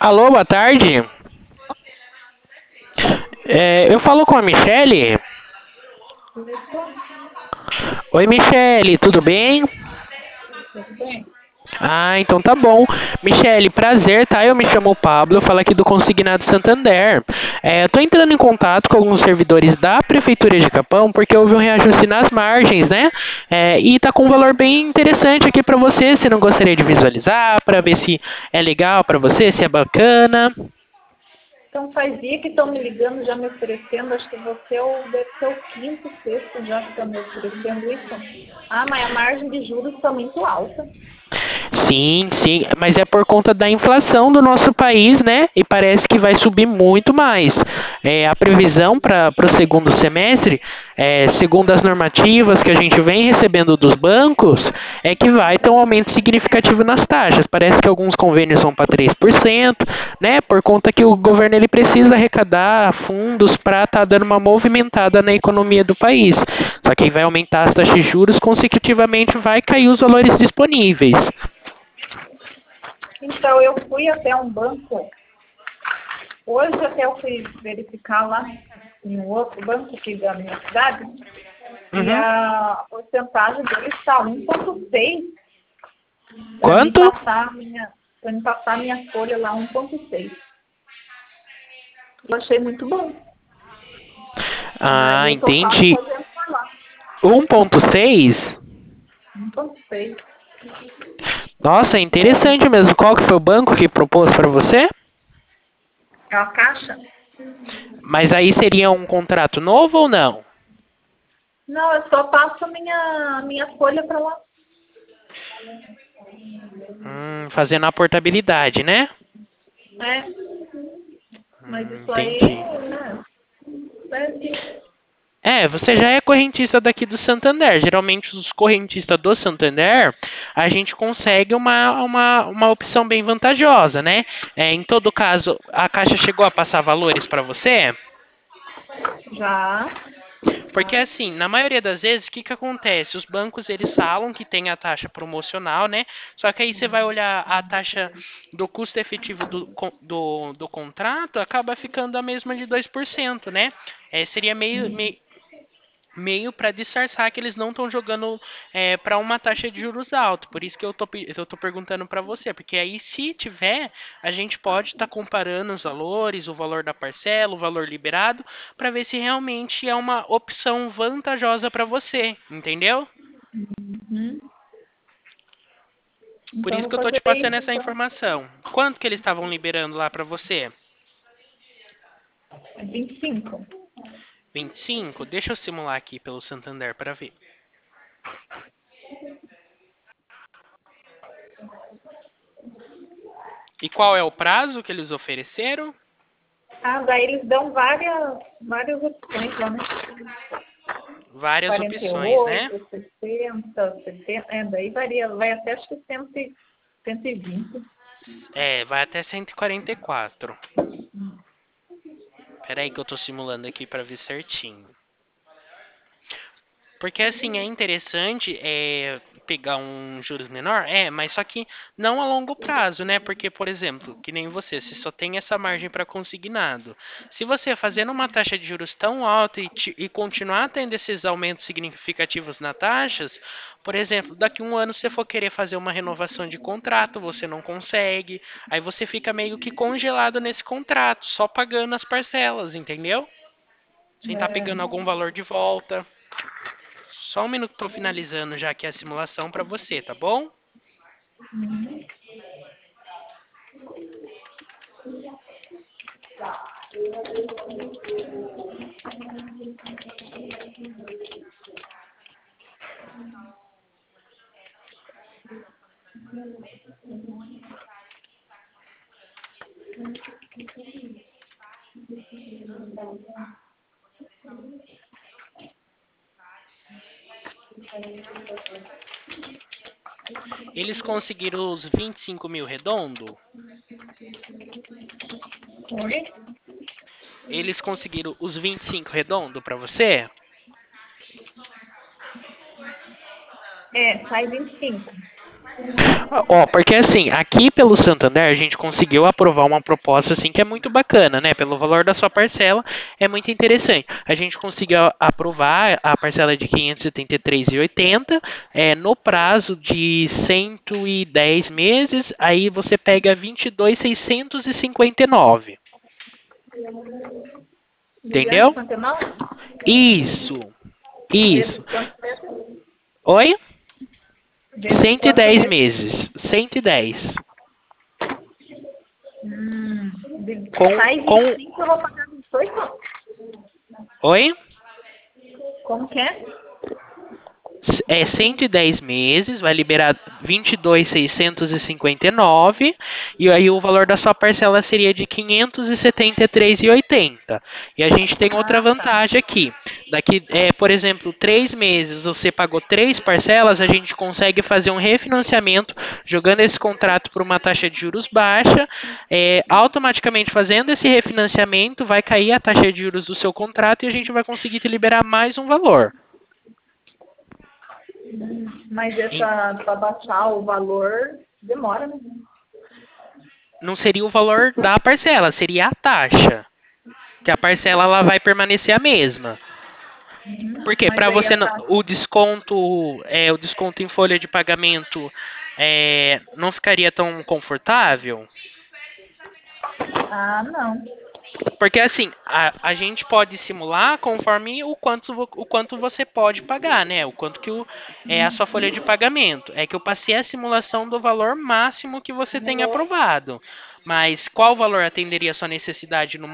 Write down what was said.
Alô, boa tarde. Eu falo com a Michele. Isso, Oi, Michele, tudo bem? tudo bem? Ah, então tá bom. Michele, prazer, tá? Eu me chamo Pablo, eu falo aqui do Consignado Santander. Eu tô entrando em contato com alguns servidores da Prefeitura de Capão porque houve um reajuste nas margens, né? E tá com um valor bem interessante aqui pra você. Você não gostaria de visualizar pra ver se é legal pra você, se é bacana? Então faz dia que estão me ligando, já me oferecendo, acho que você deve ser o quinto, sexto já que estão me oferecendo isso. Ah, mas a margem de juros está muito alta. Sim, sim, mas é por conta da inflação do nosso país, né? E parece que vai subir muito mais. A previsão para o segundo semestre, segundo as normativas que a gente vem recebendo dos bancos, é que vai ter um aumento significativo nas taxas. Parece que alguns convênios vão para 3%, né? Por conta que o governo ele precisa arrecadar fundos para estar dando uma movimentada na economia do país. Só que aí vai aumentar as taxas de juros, consecutivamente vai cair os valores disponíveis. Então eu fui até um banco, hoje até eu fui verificar lá em um outro banco aqui da minha cidade, e Uhum. a porcentagem dele está 1,6 para me Quanto? passar a minha, para me passar a minha folha lá 1,6. Eu achei muito bom. Daí Ah, eu tô quase entendi. fazendo por lá. 1,6. Não sei. Nossa, é É, interessante mesmo. Qual que foi o banco que propôs para você? é a caixa? Mas aí seria um contrato novo ou não? Não, eu só passo a minha folha para lá. Fazendo a portabilidade, né? É, mas isso aí, Entendi. né? Você já é correntista daqui do Santander. Geralmente, os correntistas do Santander, a gente consegue uma opção bem vantajosa, né? Em todo caso, a Caixa chegou a passar valores para você? Já. Porque assim, na maioria das vezes, o que que acontece? Os bancos eles falam que tem a taxa promocional, né? Só que aí você vai olhar a taxa do custo efetivo do contrato, acaba ficando a mesma de 2%, né? Seria meio para disfarçar que eles não estão jogando para uma taxa de juros alta. Por isso que eu tô perguntando para você, porque aí se tiver, a gente pode estar comparando os valores, o valor da parcela, o valor liberado, para ver se realmente é uma opção vantajosa para você, entendeu? Uhum. Por Então isso vou que eu tô te fazer passando isso, essa então. informação. Quanto que eles estavam liberando lá para você? É 25. 25? Deixa eu simular aqui pelo Santander para ver. E qual é o prazo que eles ofereceram? Ah, daí eles dão várias opções lá, né? Várias opções, né? 48, 60, 70. É, daí varia, vai até acho que 120. Vai até 144. Pera aí que eu tô simulando aqui pra ver certinho. Porque assim, é interessante pegar um juros menor, mas só que não a longo prazo, né? Porque, por exemplo, que nem você só tem essa margem para consignado. Se você fazendo uma taxa de juros tão alta e continuar tendo esses aumentos significativos nas taxas, por exemplo, daqui um ano você for querer fazer uma renovação de contrato, você não consegue, aí você fica meio que congelado nesse contrato, só pagando as parcelas, entendeu? Sem estar É, pegando algum valor de volta. Só um minuto, tô finalizando já aqui a simulação para você, tá bom? Eles conseguiram os 25 mil redondo? oi? Eles conseguiram os 25 redondo para você? É, sai 25. Ó, porque assim, aqui pelo Santander a gente conseguiu aprovar uma proposta assim que é muito bacana, né? Pelo valor da sua parcela, é muito interessante. A gente conseguiu aprovar a parcela de 573,80 no prazo de 110 meses, aí você pega 22.659. Entendeu? 259? Isso. Vezes Isso. quantos meses? Oi? Vezes cento e quantos dez meses? meses. 110. Hum, Com, sai com... 25, eu vou pagar 28? Oi? Como que é? 110 meses, vai liberar 22.659 e aí o valor da sua parcela seria de 573,80. E a gente tem outra Ah, tá. vantagem aqui. Daqui, por exemplo, 3 meses você pagou 3 parcelas, a gente consegue fazer um refinanciamento jogando esse contrato por uma taxa de juros baixa. Automaticamente fazendo esse refinanciamento, vai cair a taxa de juros do seu contrato e a gente vai conseguir te liberar mais um valor. Mas essa, para baixar o valor, demora, né? Não seria o valor da parcela, seria a taxa. Que a parcela ela vai permanecer a mesma. Por quê? Mas Para aí você a taxa. o desconto em folha de pagamento não ficaria tão confortável? Ah, não. Porque assim, a gente pode simular conforme o quanto você pode pagar, né? O quanto que é a sua folha de pagamento. É que eu passei a simulação do valor máximo que você tem aprovado. Mas qual valor atenderia a sua necessidade no